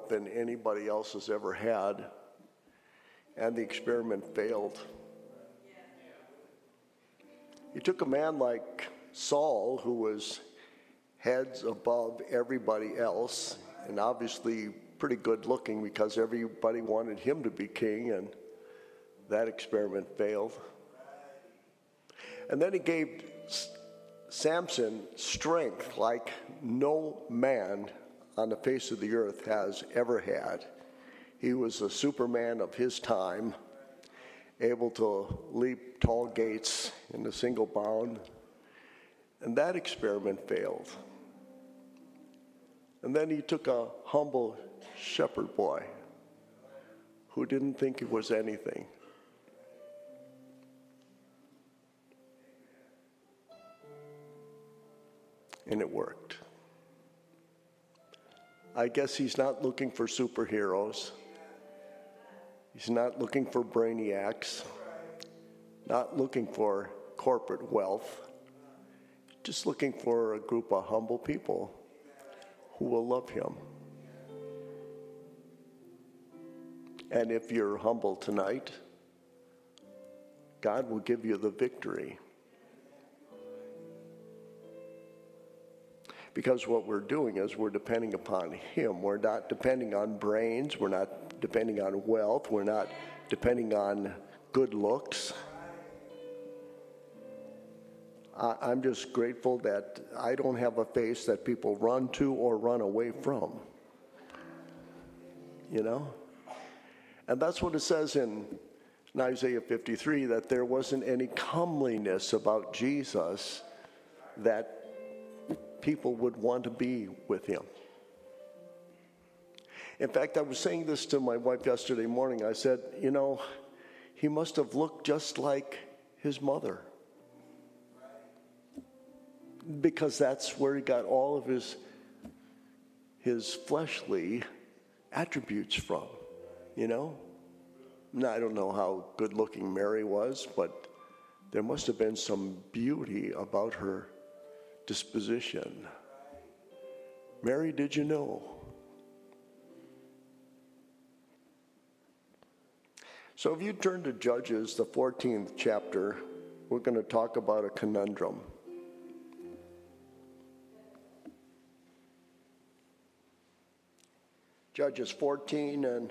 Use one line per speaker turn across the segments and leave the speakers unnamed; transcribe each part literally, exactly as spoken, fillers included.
wealth than anybody else has ever had, and the experiment failed. He took a man like Saul, who was heads above everybody else, and obviously pretty good looking because everybody wanted him to be king, and that experiment failed. And then he gave Samson strength like no man on the face of the earth has ever had. He was a superman of his time, able to leap tall gates in a single bound. And that experiment failed. And then he took a humble shepherd boy who didn't think he was anything. And it worked. I guess he's not looking for superheroes. He's not looking for brainiacs, not looking for corporate wealth, just looking for a group of humble people who will love him. And if you're humble tonight, God will give you the victory. Because what we're doing is we're depending upon him. We're not depending on brains. We're not depending on wealth. We're not depending on good looks. I'm just grateful that I don't have a face that people run to or run away from. You know? And that's what it says in Isaiah fifty-three, that there wasn't any comeliness about Jesus that people would want to be with him. In fact, I was saying this to my wife yesterday morning. I said, you know, he must have looked just like his mother, because that's where he got all of his his fleshly attributes from, you know. Now, I don't know how good looking Mary was, but there must have been some beauty about her disposition. Mary, did you know? So if you turn to Judges, the fourteenth chapter, we're going to talk about a conundrum. Judges fourteen, and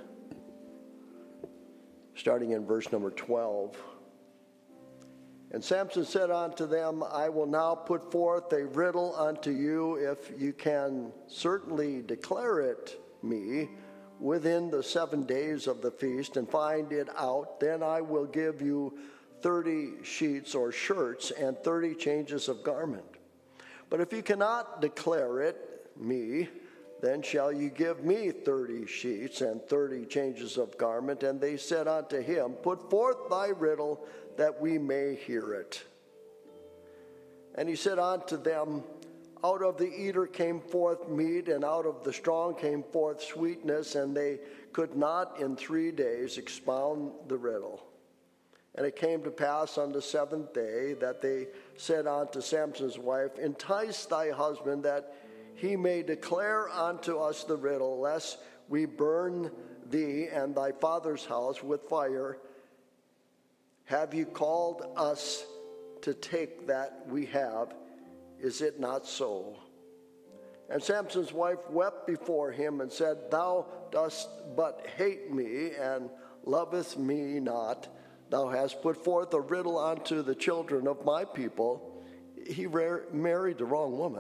starting in verse number twelve. And Samson said unto them, I will now put forth a riddle unto you. If you can certainly declare it me within the seven days of the feast and find it out, then I will give you thirty sheets or shirts and thirty changes of garment. But if you cannot declare it me, then shall you give me thirty sheets and thirty changes of garment. And they said unto him, Put forth thy riddle, that we may hear it. And he said unto them, Out of the eater came forth meat, and out of the strong came forth sweetness, and they could not in three days expound the riddle. And it came to pass on the seventh day that they said unto Samson's wife, Entice thy husband, that he may declare unto us the riddle, lest we burn thee and thy father's house with fire. Have you called us to take that we have? Is it not so? And Samson's wife wept before him and said, Thou dost but hate me, and lovest me not. Thou hast put forth a riddle unto the children of my people. He ra- married the wrong woman,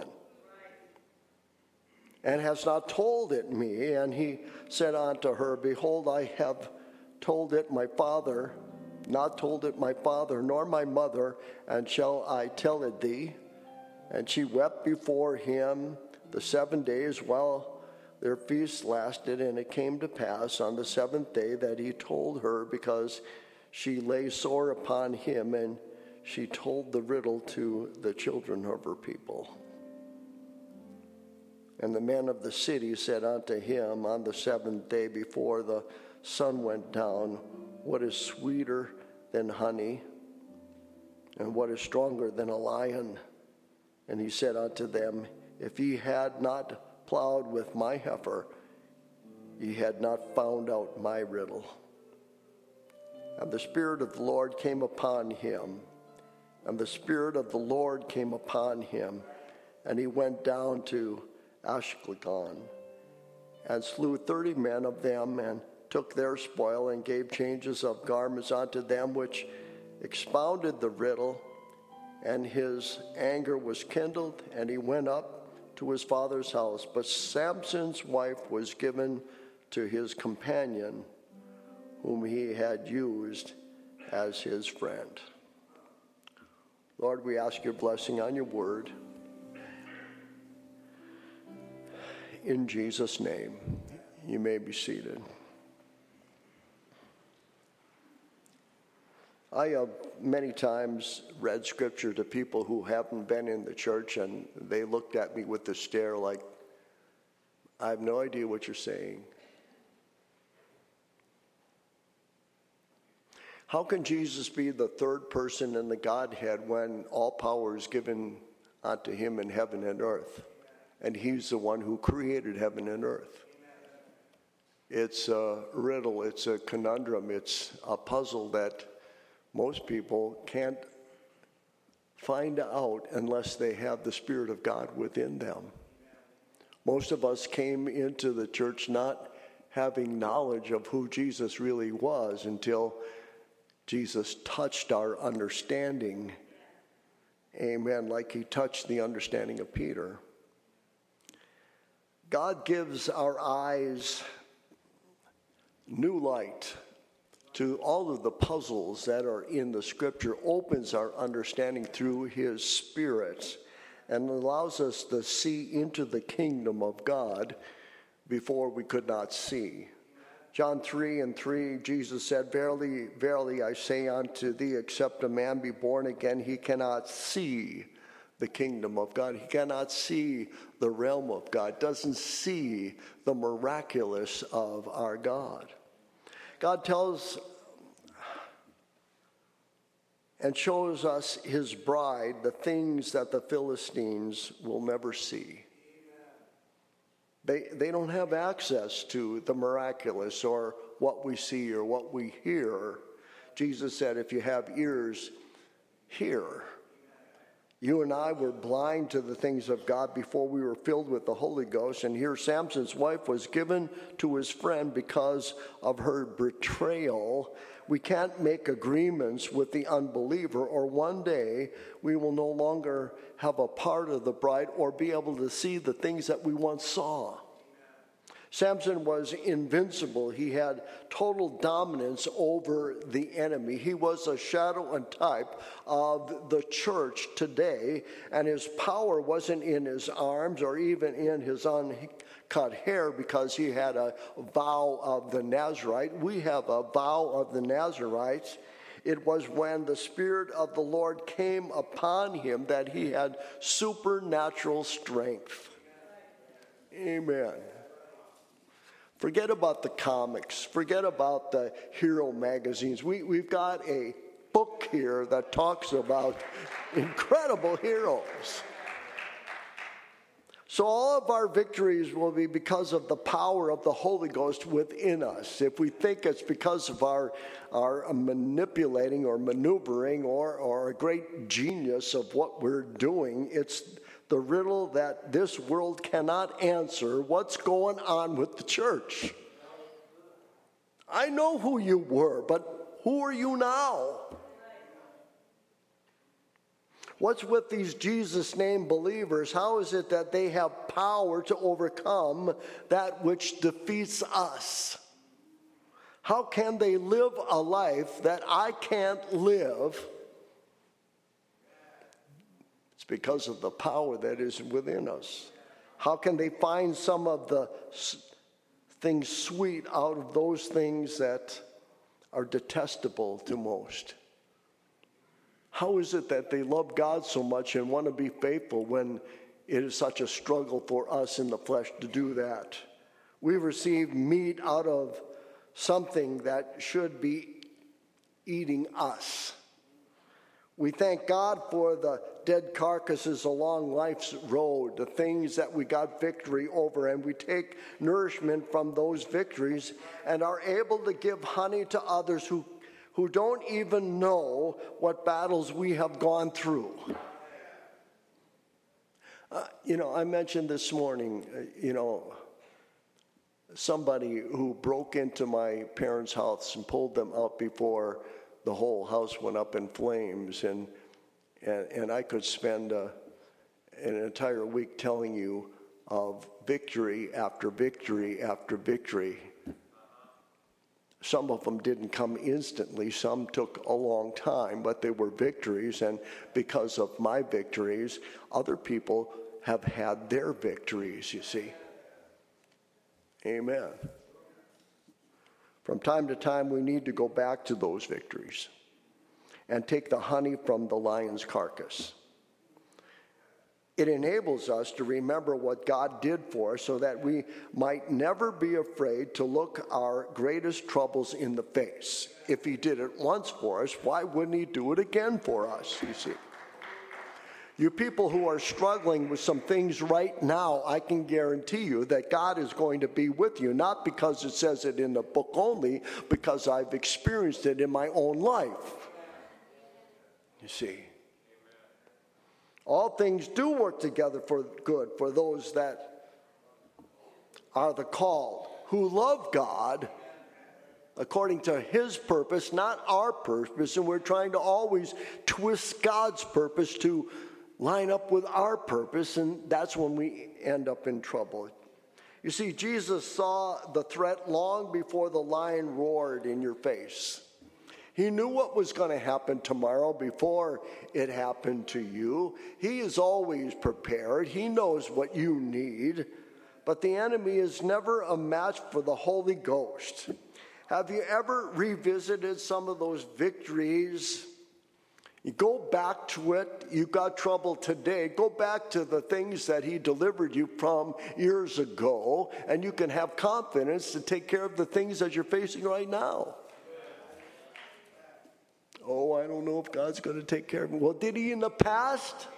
and has not told it me. And he said unto her, Behold, I have told it my father, not told it my father, nor my mother, and shall I tell it thee? And she wept before him the seven days while their feast lasted. And it came to pass on the seventh day that he told her, because she lay sore upon him, and she told the riddle to the children of her people. And the men of the city said unto him on the seventh day before the sun went down, What is sweeter than honey, and what is stronger than a lion? And he said unto them, If ye had not plowed with my heifer, ye had not found out my riddle. And the Spirit of the Lord came upon him, and the Spirit of the Lord came upon him, and he went down to Ashkelon, and slew thirty men of them, and took their spoil, and gave changes of garments unto them which expounded the riddle. And his anger was kindled, and he went up to his father's house. But Samson's wife was given to his companion, whom he had used as his friend. Lord, we ask your blessing on your word. In Jesus' name, you may be seated. I have many times read scripture to people who haven't been in the church, and they looked at me with the stare like, I have no idea what you're saying. How can Jesus be the third person in the Godhead when all power is given unto him in heaven and earth? And he's the one who created heaven and earth. It's a riddle, it's a conundrum, it's a puzzle that most people can't find out unless they have the Spirit of God within them. Most of us came into the church not having knowledge of who Jesus really was until Jesus touched our understanding. Amen. Like he touched the understanding of Peter. God gives our eyes new light to all of the puzzles that are in the scripture, opens our understanding through his Spirit, and allows us to see into the kingdom of God before we could not see. John three and three, Jesus said, Verily, verily, I say unto thee, except a man be born again, he cannot see the kingdom of God. He cannot see the realm of God, doesn't see the miraculous of our God. God tells and shows us his bride the things that the Philistines will never see. They, they don't have access to the miraculous or what we see or what we hear. Jesus said, if you have ears, hear. You and I were blind to the things of God before we were filled with the Holy Ghost. And here Samson's wife was given to his friend because of her betrayal. We can't make agreements with the unbeliever, or one day we will no longer have a part of the bride or be able to see the things that we once saw. Samson was invincible. He had total dominance over the enemy. He was a shadow and type of the church today, and his power wasn't in his arms or even in his uncut hair, because he had a vow of the Nazarite. We have a vow of the Nazarites. It was when the Spirit of the Lord came upon him that he had supernatural strength. Amen. Forget about the comics. Forget about the hero magazines. We, we've got a book here that talks about incredible heroes. So all of our victories will be because of the power of the Holy Ghost within us. If we think it's because of our, our manipulating or maneuvering or, or a great genius of what we're doing, it's the riddle that this world cannot answer. What's going on with the church? I know who you were, but who are you now? What's with these Jesus name believers? How is it that they have power to overcome that which defeats us? How can they live a life that I can't live? It's because of the power that is within us. How can they find some of the things sweet out of those things that are detestable to most? How is it that they love God so much and want to be faithful when it is such a struggle for us in the flesh to do that? We've received meat out of something that should be eating us. We thank God for the dead carcasses along life's road, the things that we got victory over, and we take nourishment from those victories and are able to give honey to others who, who don't even know what battles we have gone through. Uh, you know, I mentioned this morning, uh, you know, somebody who broke into my parents' house and pulled them out before the whole house went up in flames, and and, and I could spend uh, an entire week telling you of victory after victory after victory. Some of them didn't come instantly, some took a long time, but they were victories, and because of my victories, other people have had their victories, you see. Amen. From time to time, we need to go back to those victories and take the honey from the lion's carcass. It enables us to remember what God did for us so that we might never be afraid to look our greatest troubles in the face. If he did it once for us, why wouldn't he do it again for us, you see? You people who are struggling with some things right now, I can guarantee you that God is going to be with you, not because it says it in the book only, because I've experienced it in my own life. You see, all things do work together for good for those that are the called, who love God according to his purpose, not our purpose, and we're trying to always twist God's purpose to line up with our purpose, and that's when we end up in trouble. You see, Jesus saw the threat long before the lion roared in your face. He knew what was going to happen tomorrow before it happened to you. He is always prepared. He knows what you need. But the enemy is never a match for the Holy Ghost. Have you ever revisited some of those victories? You go back to it. You got trouble today. Go back to the things that he delivered you from years ago, and you can have confidence to take care of the things that you're facing right now. Oh, I don't know if God's going to take care of me. Well, did he in the past?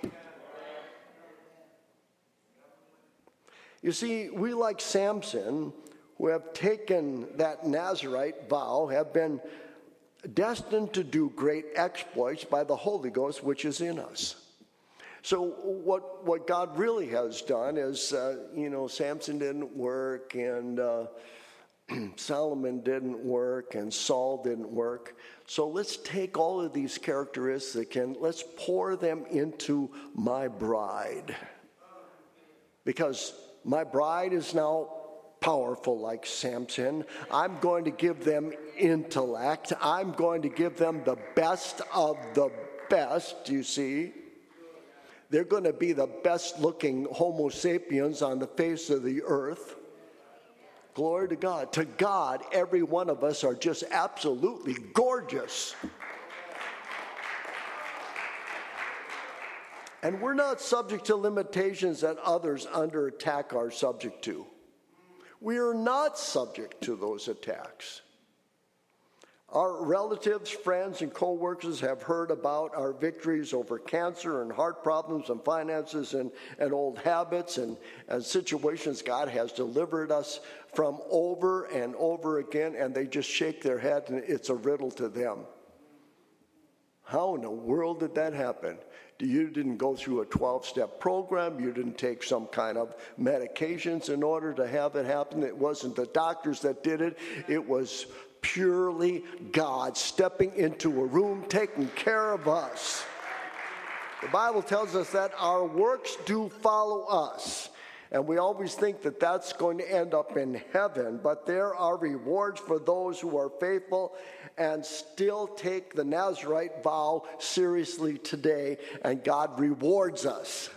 You see, we like Samson, who have taken that Nazirite vow, have been destined to do great exploits by the Holy Ghost, which is in us. So what what God really has done is, uh, you know, Samson didn't work, and uh, Solomon didn't work, and Saul didn't work. So let's take all of these characteristics and let's pour them into my bride. Because my bride is now powerful like Samson. I'm going to give them intellect. I'm going to give them the best of the best, you see. They're going to be the best looking Homo sapiens on the face of the earth. Glory to God. To God, every one of us are just absolutely gorgeous. And we're not subject to limitations that others under attack are subject to. We are not subject to those attacks. Our relatives, friends, and co-workers have heard about our victories over cancer and heart problems and finances and, and old habits and, and situations God has delivered us from over and over again, and they just shake their head, and it's a riddle to them. How in the world did that happen? You didn't go through a twelve-step program. You didn't take some kind of medications in order to have it happen. It wasn't the doctors that did it. It was purely God stepping into a room, taking care of us. The Bible tells us that our works do follow us. And we always think that that's going to end up in heaven, but there are rewards for those who are faithful and still take the Nazirite vow seriously today, and God rewards us.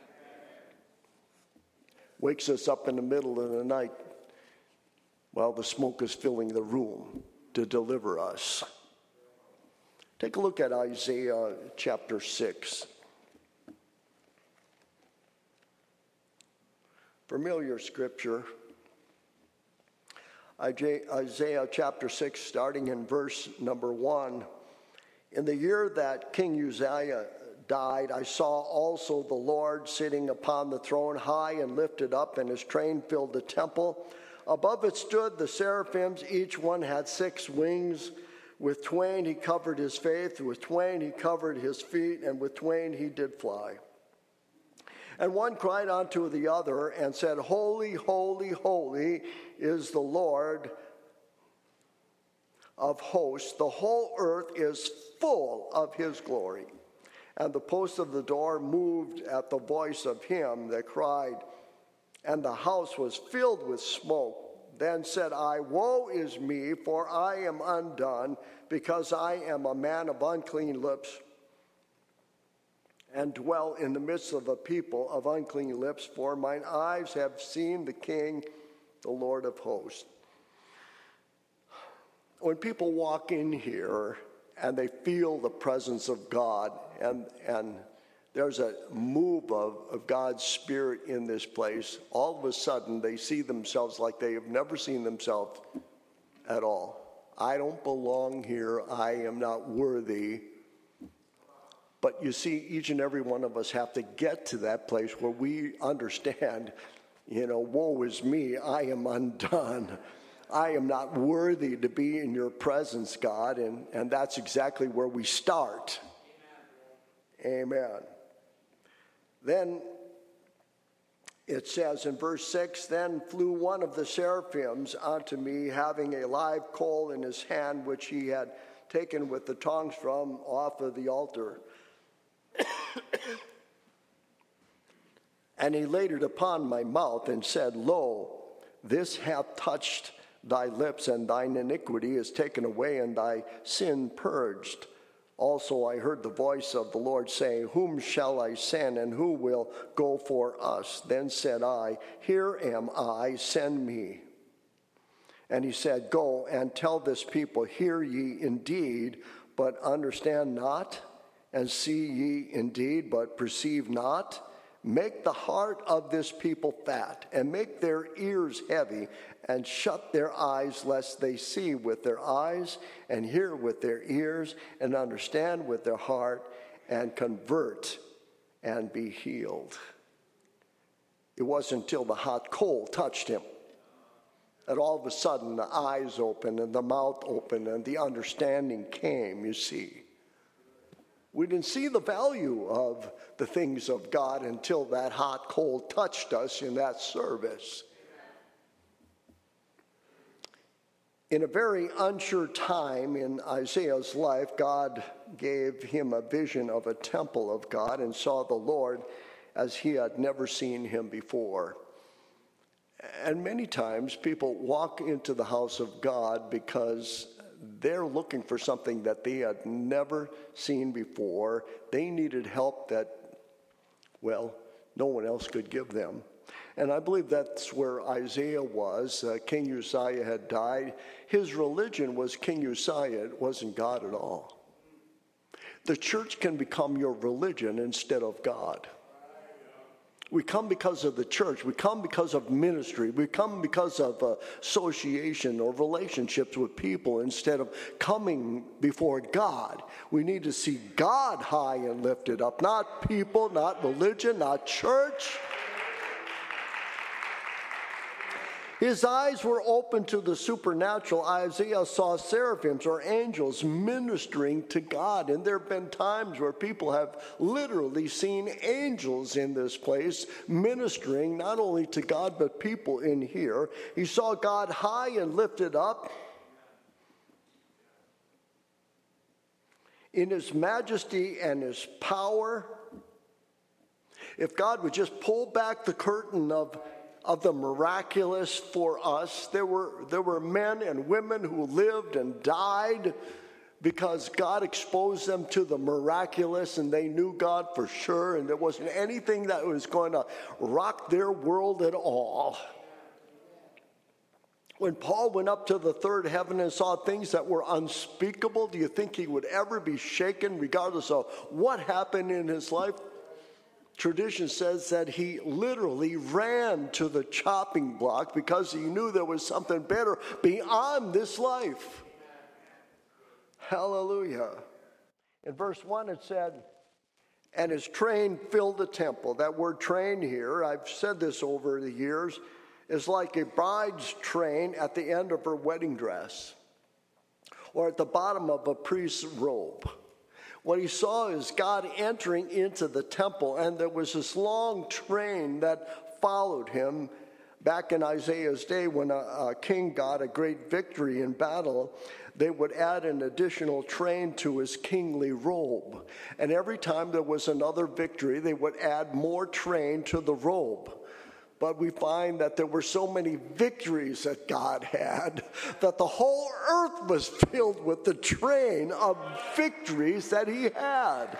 Wakes us up in the middle of the night while the smoke is filling the room to deliver us. Take a look at Isaiah chapter six. Familiar scripture. Isaiah chapter six, starting in verse number one. In the year that King Uzziah died, I saw also the Lord sitting upon the throne, high and lifted up, and his train filled the temple. Above it stood the seraphims. Each one had six wings. With twain he covered his face, with twain he covered his feet, and with twain he did fly. And one cried unto the other and said, Holy, holy, holy is the Lord of hosts. The whole earth is full of his glory. And the post of the door moved at the voice of him that cried, and the house was filled with smoke. Then said I, Woe is me, for I am undone, because I am a man of unclean lips, and dwell in the midst of a people of unclean lips, for mine eyes have seen the King, the Lord of hosts. When people walk in here and they feel the presence of God, and, and there's a move of, of God's Spirit in this place, all of a sudden they see themselves like they have never seen themselves at all. I don't belong here. I am not worthy. But you see, each and every one of us have to get to that place where we understand, you know, woe is me. I am undone. I am not worthy to be in your presence, God. And, and that's exactly where we start. Amen. Amen. Then it says in verse six, Then flew one of the seraphims unto me, having a live coal in his hand, which he had taken with the tongs from off of the altar. And he laid it upon my mouth and said, Lo, this hath touched thy lips, and thine iniquity is taken away, and thy sin purged. Also I heard the voice of the Lord saying, Whom shall I send, and who will go for us? Then said I, Here am I, send me. And he said, Go and tell this people, Hear ye indeed, but understand not, and see ye indeed, but perceive not. Make the heart of this people fat, and make their ears heavy, and shut their eyes, lest they see with their eyes, and hear with their ears, and understand with their heart, and convert, and be healed. It wasn't until the hot coal touched him that all of a sudden the eyes opened, and the mouth opened, and the understanding came, you see. We didn't see the value of the things of God until that hot coal touched us in that service. In a very unsure time in Isaiah's life, God gave him a vision of a temple of God and saw the Lord as he had never seen him before. And many times people walk into the house of God because they're looking for something that they had never seen before. They needed help that, well, no one else could give them. And I believe that's where Isaiah was. Uh, King Uzziah had died. His religion was King Uzziah. It wasn't God at all. The church can become your religion instead of God. We come because of the church. We come because of ministry. We come because of uh, association or relationships with people instead of coming before God. We need to see God high and lifted up, not people, not religion, not church. His eyes were open to the supernatural. Isaiah saw seraphims or angels ministering to God. And there have been times where people have literally seen angels in this place ministering not only to God but people in here. He saw God high and lifted up in his majesty and his power. If God would just pull back the curtain of of the miraculous for us. There were, there were men and women who lived and died because God exposed them to the miraculous, and they knew God for sure, and there wasn't anything that was going to rock their world at all. When Paul went up to the third heaven and saw things that were unspeakable, do you think he would ever be shaken regardless of what happened in his life? Tradition says that he literally ran to the chopping block because he knew there was something better beyond this life. Hallelujah. In verse one it said, and his train filled the temple. That word train here, I've said this over the years, is like a bride's train at the end of her wedding dress or at the bottom of a priest's robe. What he saw is God entering into the temple, and there was this long train that followed him. Back in Isaiah's day, when a, a king got a great victory in battle, they would add an additional train to his kingly robe. And every time there was another victory, they would add more train to the robe. But we find that there were so many victories that God had that the whole earth was filled with the train of victories that he had.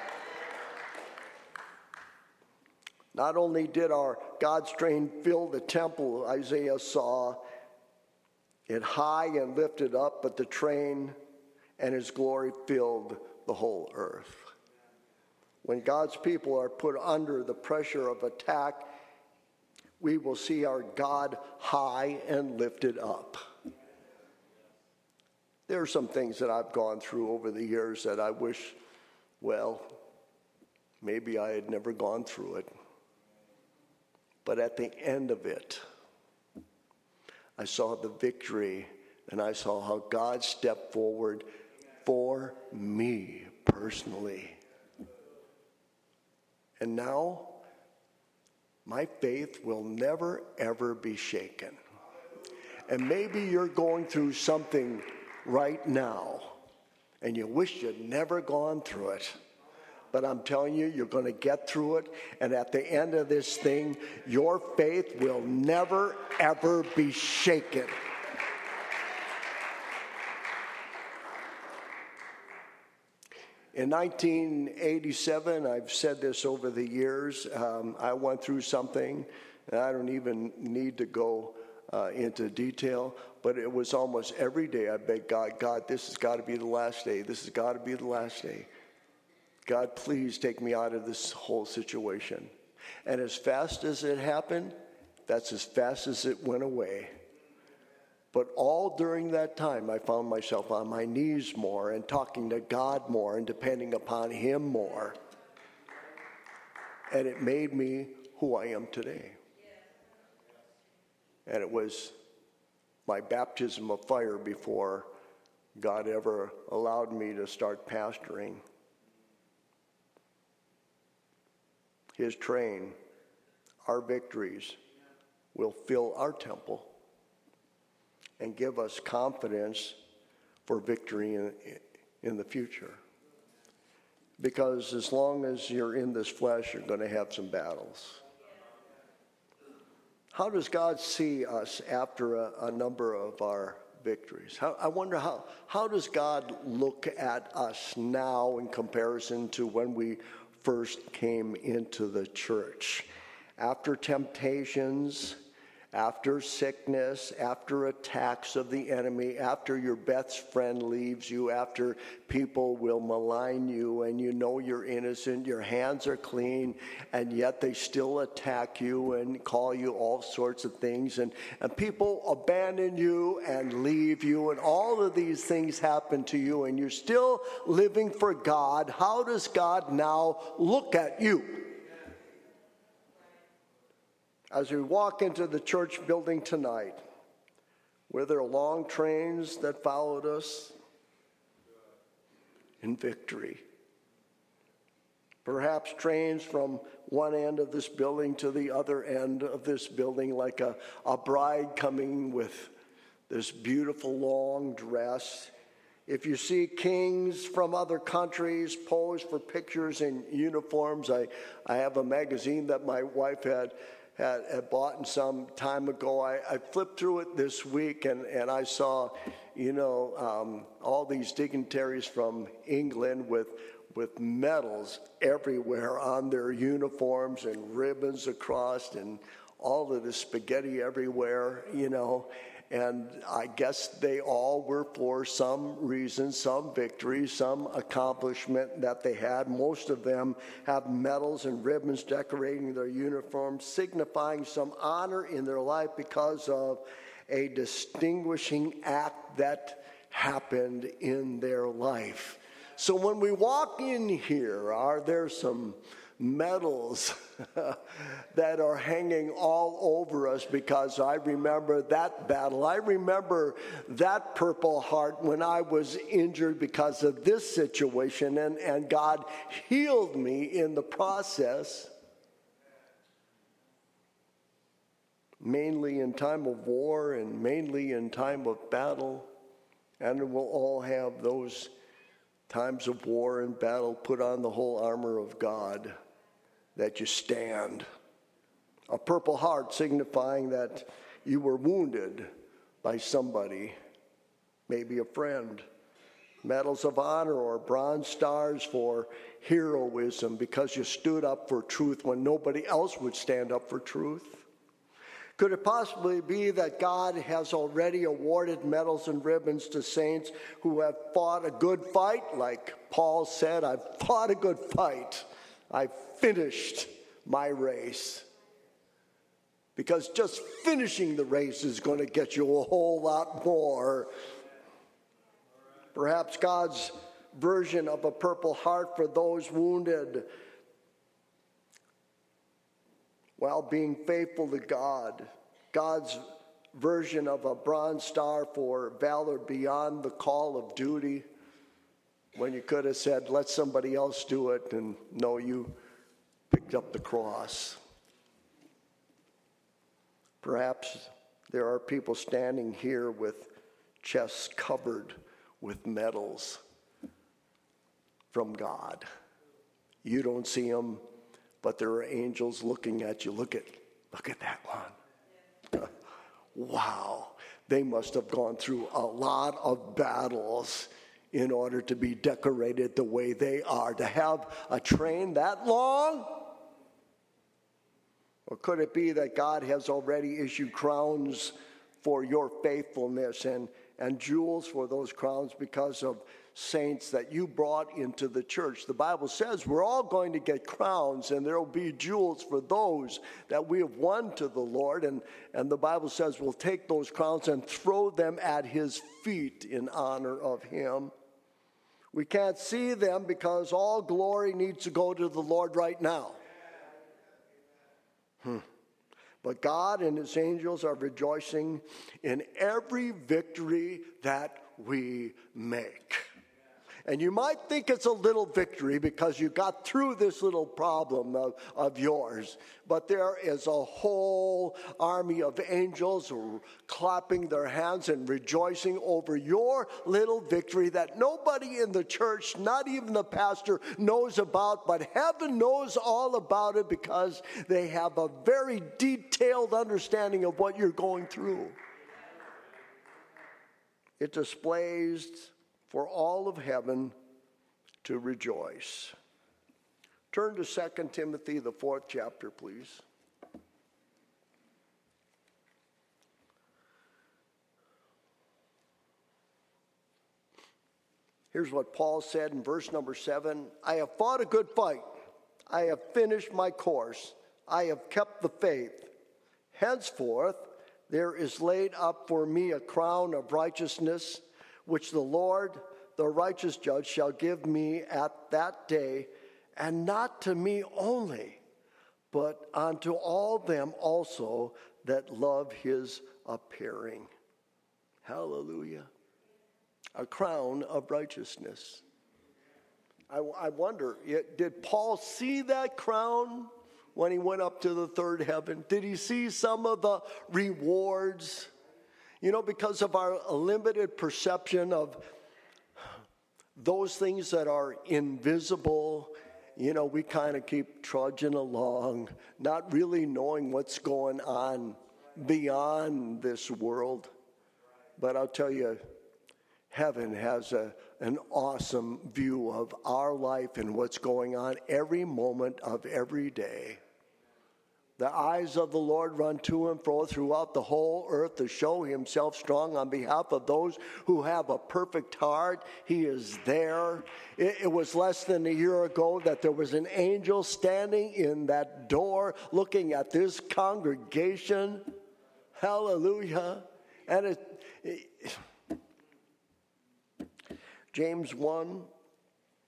Not only did our God's train fill the temple, Isaiah saw it high and lifted up, but the train and his glory filled the whole earth. When God's people are put under the pressure of attack, we will see our God high and lifted up. There are some things that I've gone through over the years that I wish, well, maybe I had never gone through it. But at the end of it, I saw the victory, and I saw how God stepped forward for me personally. And now, my faith will never, ever be shaken. And maybe you're going through something right now, and you wish you'd never gone through it. But I'm telling you, you're going to get through it. And at the end of this thing, your faith will never, ever be shaken. In nineteen eighty-seven, I've said this over the years, um, I went through something, and I don't even need to go uh, into detail, but it was almost every day I begged God, God, this has got to be the last day. This has got to be the last day. God, please take me out of this whole situation. And as fast as it happened, that's as fast as it went away. But all during that time, I found myself on my knees more and talking to God more and depending upon him more. And it made me who I am today. And it was my baptism of fire before God ever allowed me to start pastoring. His train, our victories, will fill our temple and give us confidence for victory in, in the future. Because as long as you're in this flesh, you're going to have some battles. How does God see us after a, a number of our victories? How, I wonder how, how does God look at us now in comparison to when we first came into the church? After temptations, after sickness, after attacks of the enemy, after your best friend leaves you, after people will malign you and you know you're innocent, your hands are clean, and yet they still attack you and call you all sorts of things, and, and people abandon you and leave you, and all of these things happen to you, and you're still living for God. How does God now look at you? As we walk into the church building tonight, were there long trains that followed us in victory? Perhaps trains from one end of this building to the other end of this building, like a, a bride coming with this beautiful long dress. If you see kings from other countries pose for pictures in uniforms, I, I have a magazine that my wife had Had, had bought some time ago. I, I flipped through it this week, and, and I saw, you know, um, all these dignitaries from England with with medals everywhere on their uniforms and ribbons across, and all of the spaghetti everywhere, you know. And I guess they all were for some reason, some victory, some accomplishment that they had. Most of them have medals and ribbons decorating their uniforms, signifying some honor in their life because of a distinguishing act that happened in their life. So when we walk in here, are there some medals that are hanging all over us? Because I remember that battle. I remember that Purple Heart when I was injured because of this situation, and, and God healed me in the process. Mainly in time of war and mainly in time of battle. And we'll all have those times of war and battle. Put on the whole armor of God that you stand. A purple heart signifying that you were wounded by somebody, maybe a friend. Medals of honor or bronze stars for heroism because you stood up for truth when nobody else would stand up for truth. Could it possibly be that God has already awarded medals and ribbons to saints who have fought a good fight? Like Paul said, I've fought a good fight. I've finished my race. Because just finishing the race is going to get you a whole lot more. Perhaps God's version of a Purple Heart for those wounded, while being faithful to God. God's version of a bronze star for valor beyond the call of duty, when you could have said, let somebody else do it, and no, you picked up the cross. Perhaps there are people standing here with chests covered with medals from God. You don't see them, but there are angels looking at you. Look at, look at that one. Wow. They must have gone through a lot of battles in order to be decorated the way they are. To have a train that long? Or could it be that God has already issued crowns for your faithfulness and, and jewels for those crowns because of saints that you brought into the church? The Bible says we're all going to get crowns, and there will be jewels for those that we have won to the Lord. And, and the Bible says we'll take those crowns and throw them at his feet in honor of him. We can't see them because all glory needs to go to the Lord right now. Hmm. But God and his angels are rejoicing in every victory that we make. And you might think it's a little victory because you got through this little problem of, of yours. But there is a whole army of angels clapping their hands and rejoicing over your little victory that nobody in the church, not even the pastor, knows about. But heaven knows all about it because they have a very detailed understanding of what you're going through. It displays for all of heaven to rejoice. Turn to Second Timothy, the fourth chapter, please. Here's what Paul said in verse number seven. I have fought a good fight. I have finished my course. I have kept the faith. Henceforth, there is laid up for me a crown of righteousness, which the Lord, the righteous judge, shall give me at that day, and not to me only, but unto all them also that love his appearing. Hallelujah. A crown of righteousness. I, I wonder, did Paul see that crown when he went up to the third heaven? Did he see some of the rewards? You know, because of our limited perception of those things that are invisible, you know, we kind of keep trudging along, not really knowing what's going on beyond this world. But I'll tell you, heaven has a, an awesome view of our life and what's going on every moment of every day. The eyes of the Lord run to and fro throughout the whole earth to show himself strong on behalf of those who have a perfect heart. He is there. It, it was less than a year ago that there was an angel standing in that door looking at this congregation. Hallelujah. And it, it James one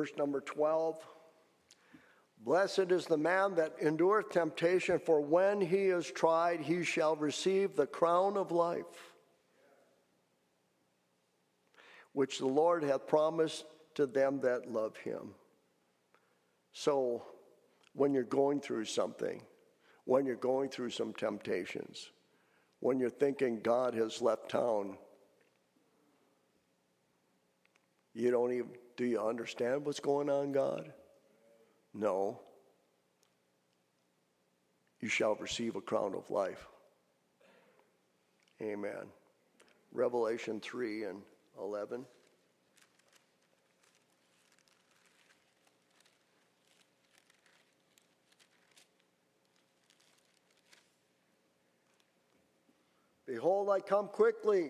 Verse number twelve. Blessed is the man that endureth temptation, for when he is tried, he shall receive the crown of life, which the Lord hath promised to them that love him. So, when you're going through something, when you're going through some temptations, when you're thinking God has left town, you don't even, do you understand what's going on, God? No. You shall receive a crown of life. Amen. Revelation three and eleven. Behold, I come quickly.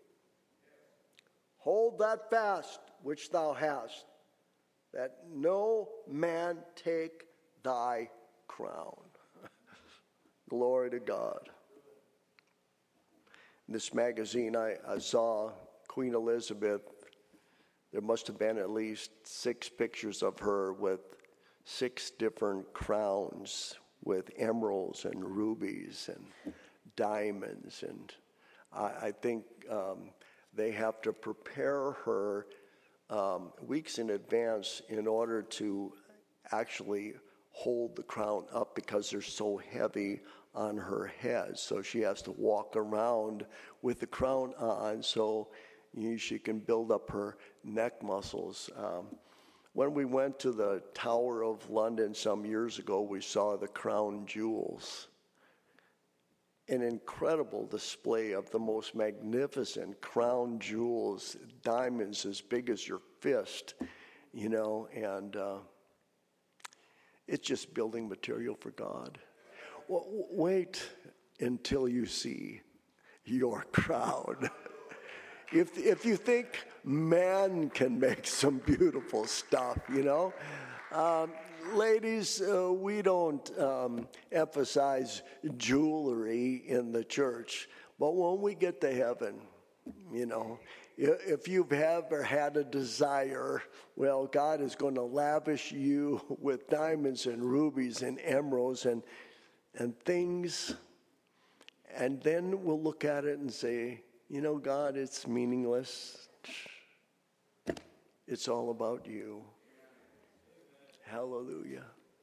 Hold that fast which thou hast, that no man take thy crown. Glory to God. In this magazine, I, I saw Queen Elizabeth. There must have been at least six pictures of her with six different crowns with emeralds and rubies and diamonds. And I, I think um, they have to prepare her um, weeks in advance in order to actually hold the crown up because they're so heavy on her head. So she has to walk around with the crown on so you know, she can build up her neck muscles. Um, when we went to the Tower of London some years ago, we saw the crown jewels. An incredible display of the most magnificent crown jewels, diamonds as big as your fist, you know, and uh, it's just building material for God. Well, wait until you see your crown. If if you think man can make some beautiful stuff, you know, um, ladies, uh, we don't um, emphasize jewelry in the church, but when we get to heaven, you know, if you've ever had a desire, well, God is going to lavish you with diamonds and rubies and emeralds and and things, and then we'll look at it and say, you know, God, it's meaningless. It's all about you. Hallelujah.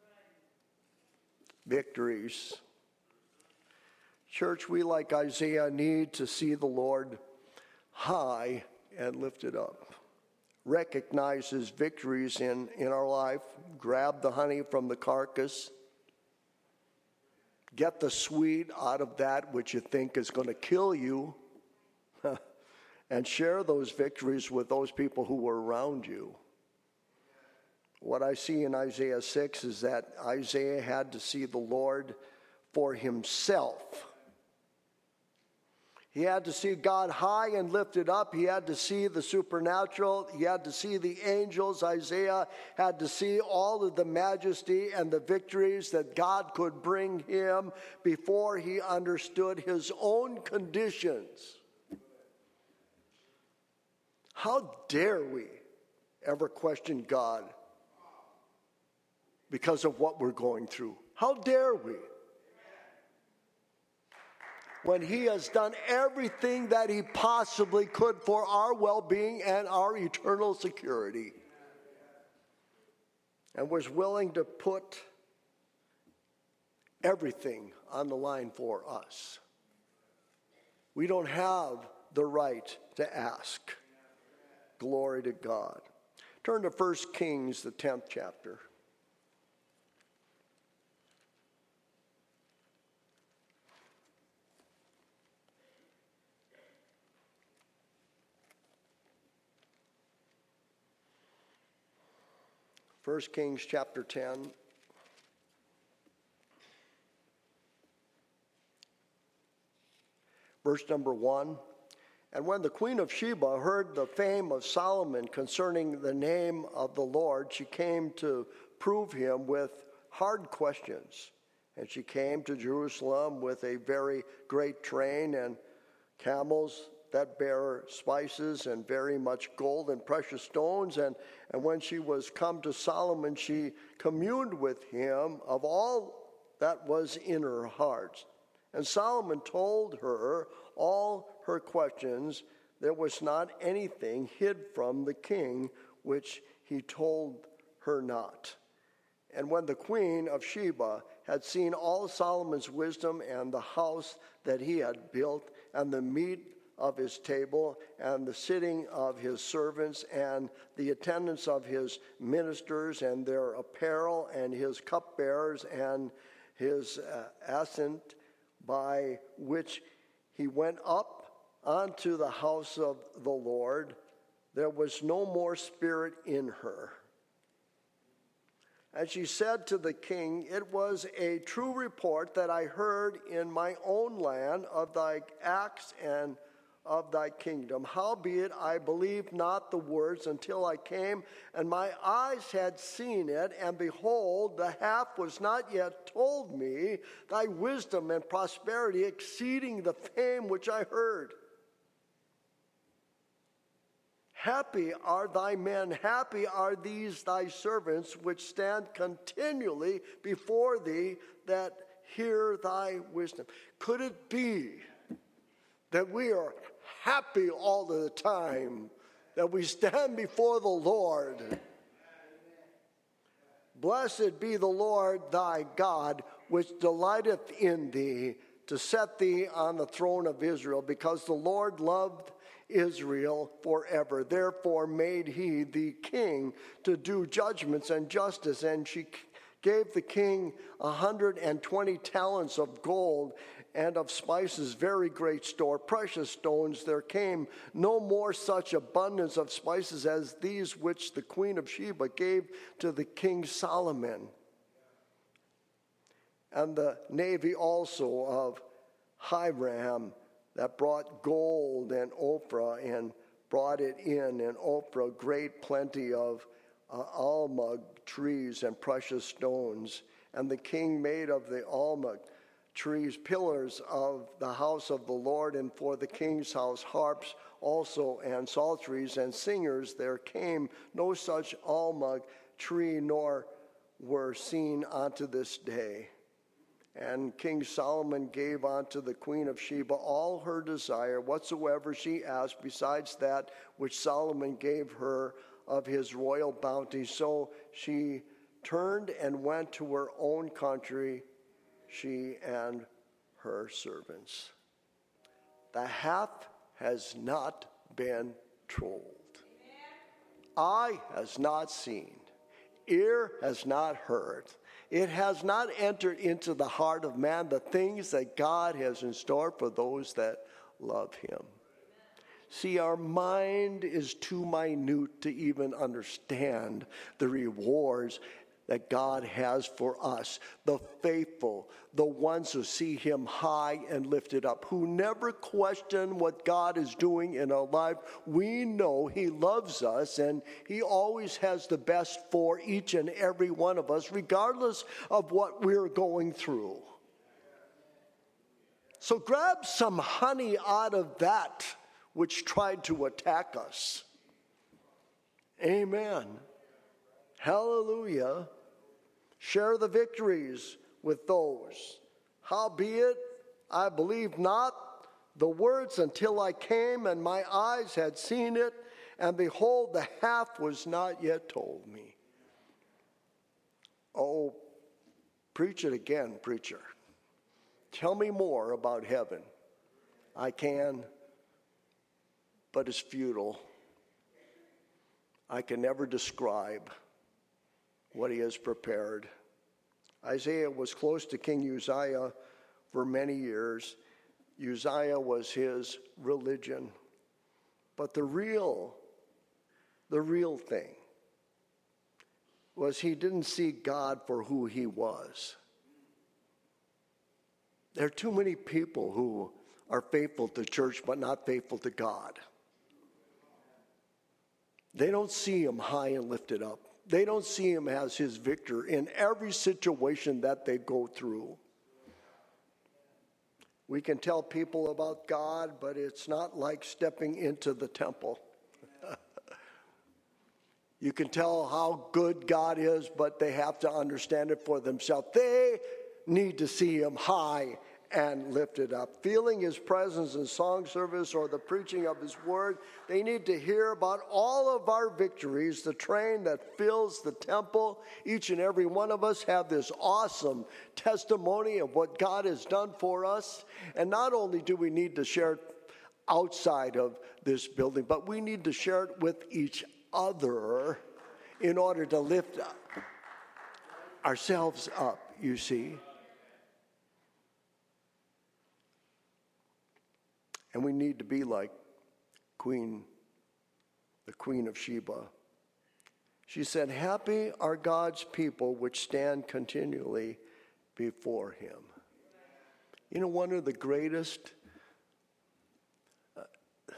Victories. Church, we, like Isaiah, need to see the Lord high and lifted up. Recognize his victories in, in our life. Grab the honey from the carcass. Get the sweet out of that which you think is going to kill you. And share those victories with those people who were around you. What I see in Isaiah six is that Isaiah had to see the Lord for himself. He had to see God high and lifted up. He had to see the supernatural. He had to see the angels. Isaiah had to see all of the majesty and the victories that God could bring him before he understood his own conditions. How dare we ever question God because of what we're going through? How dare we? When he has done everything that he possibly could for our well-being and our eternal security, and was willing to put everything on the line for us. We don't have the right to ask. Glory to God. Turn to First Kings, the tenth chapter. First Kings chapter ten. Verse number one. And when the queen of Sheba heard the fame of Solomon concerning the name of the Lord, she came to prove him with hard questions. And she came to Jerusalem with a very great train and camels that bare spices and very much gold and precious stones. And, and when she was come to Solomon, she communed with him of all that was in her heart. And Solomon told her all her questions. There was not anything hid from the king which he told her not. And when the queen of Sheba had seen all Solomon's wisdom and the house that he had built, and the meat of his table, and the sitting of his servants, and the attendance of his ministers, and their apparel, and his cupbearers, and his uh, ascent by which he went up unto the house of the Lord, there was no more spirit in her. And she said to the king, it was a true report that I heard in my own land of thy acts and of thy kingdom. Howbeit I believed not the words until I came, and my eyes had seen it, and behold, the half was not yet told me, thy wisdom and prosperity exceeding the fame which I heard. Happy are thy men, happy are these thy servants, which stand continually before thee, that hear thy wisdom. Could it be that we are happy all the time, that we stand before the Lord? Blessed be the Lord thy God, which delighteth in thee, to set thee on the throne of Israel, because the Lord loved Israel forever. Therefore made he thee king to do judgments and justice. And she gave the king a hundred and twenty talents of gold, and of spices very great store, precious stones. There came no more such abundance of spices as these which the queen of Sheba gave to the king Solomon. And the navy also of Hiram, that brought gold and Ophrah, and brought it in, and Ophrah great plenty of uh, almug trees and precious stones. And the king made of the almug trees pillars of the house of the Lord, and for the king's house harps also and psalteries and singers. There came no such almug tree, nor were seen unto this day. And King Solomon gave unto the queen of Sheba all her desire, whatsoever she asked, besides that which Solomon gave her of his royal bounty. So she turned and went to her own country, she and her servants. The half has not been told. Eye has not seen, ear has not heard. It has not entered into the heart of man the things that God has in store for those that love him. See, our mind is too minute to even understand the rewards that God has for us, the faithful, the ones who see him high and lifted up, who never question what God is doing in our life. We know he loves us, and he always has the best for each and every one of us, regardless of what we're going through. So grab some honey out of that which tried to attack us. Amen. Hallelujah. Share the victories with those. Howbeit, I believed not the words until I came, and my eyes had seen it, and behold, the half was not yet told me. Oh, preach it again, preacher. Tell me more about heaven. I can, but it's futile. I can never describe what he has prepared. Isaiah was close to King Uzziah for many years. Uzziah was his religion. But the real, the real thing was he didn't see God for who he was. There are too many people who are faithful to church but not faithful to God. They don't see him high and lifted up. They don't see him as his victor in every situation that they go through. We can tell people about God, but it's not like stepping into the temple. You can tell how good God is, but they have to understand it for themselves. They need to see him high and lifted up. Feeling his presence in song service or the preaching of his word, they need to hear about all of our victories, the train that fills the temple. Each and every one of us have this awesome testimony of what God has done for us. And not only do we need to share it outside of this building, but we need to share it with each other in order to lift ourselves up, you see. And we need to be like Queen, the Queen of Sheba. She said, happy are God's people which stand continually before him. You know, one of the greatest, uh,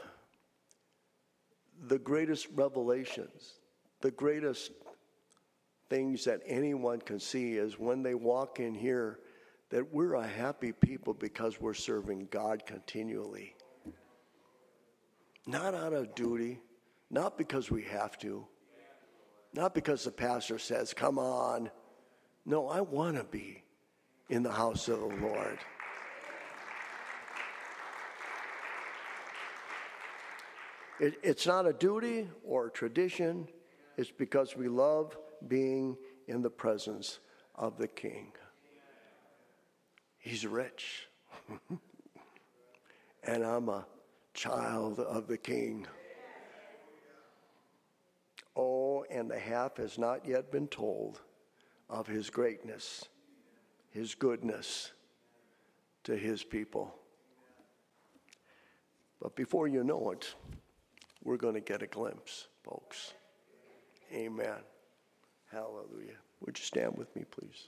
the greatest revelations, the greatest things that anyone can see is when they walk in here, that we're a happy people because we're serving God continually. Not out of duty, not because we have to, not because the pastor says, come on. No, I want to be in the house of the Lord. It, it's not a duty or a tradition. It's because we love being in the presence of the King. He's rich. And I'm a child of the King. Oh, and the half has not yet been told of his greatness, his goodness to his people. But before you know it, we're going to get a glimpse, folks. Amen. Hallelujah. Would you stand with me, please?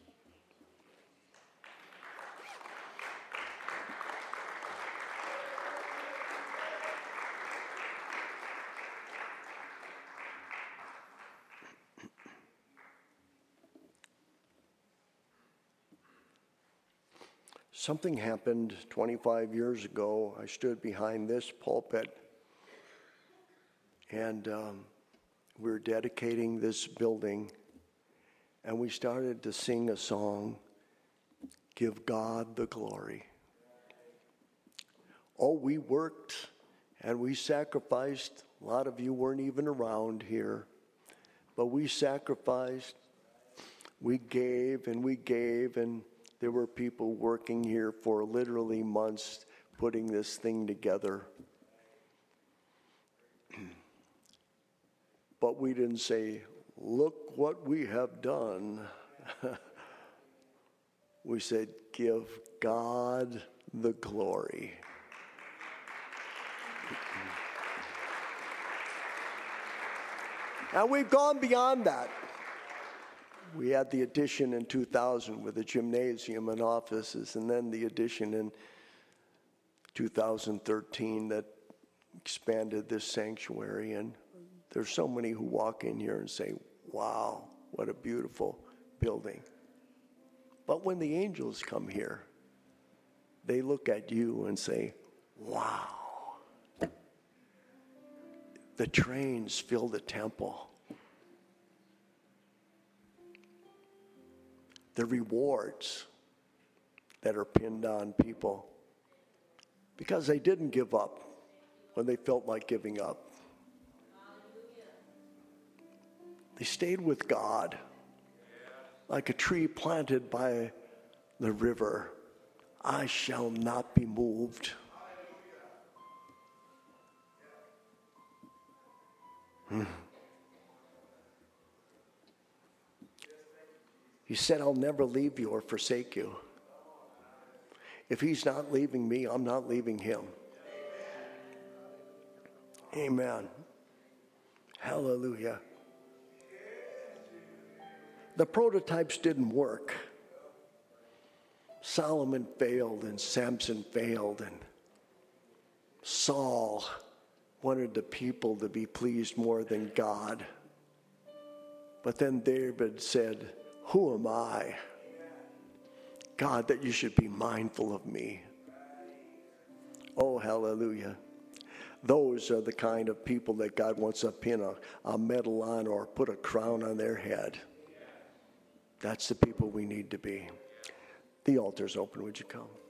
Something happened twenty-five years ago. I stood behind this pulpit, and um, we were dedicating this building, and we started to sing a song, Give God the Glory. Oh, we worked and we sacrificed. A lot of you weren't even around here, but we sacrificed. We gave and we gave, and there were people working here for literally months putting this thing together. But we didn't say, look what we have done. We said, give God the glory. And we've gone beyond that. We had the addition in two thousand with a gymnasium and offices, and then the addition in two thousand thirteen that expanded this sanctuary. And there's so many who walk in here and say, wow, what a beautiful building. But when the angels come here, they look at you and say, wow. The trains fill the temple. The rewards that are pinned on people because they didn't give up when they felt like giving up. They stayed with God like a tree planted by the river. I shall not be moved. Hmm. He said, I'll never leave you or forsake you. If he's not leaving me, I'm not leaving him. Amen. Hallelujah. The prototypes didn't work. Solomon failed and Samson failed, and Saul wanted the people to be pleased more than God. But then David said, who am I, God, that you should be mindful of me? Oh, hallelujah. Those are the kind of people that God wants to pin a, a medal on or put a crown on their head. That's the people we need to be. The altar's open. Would you come?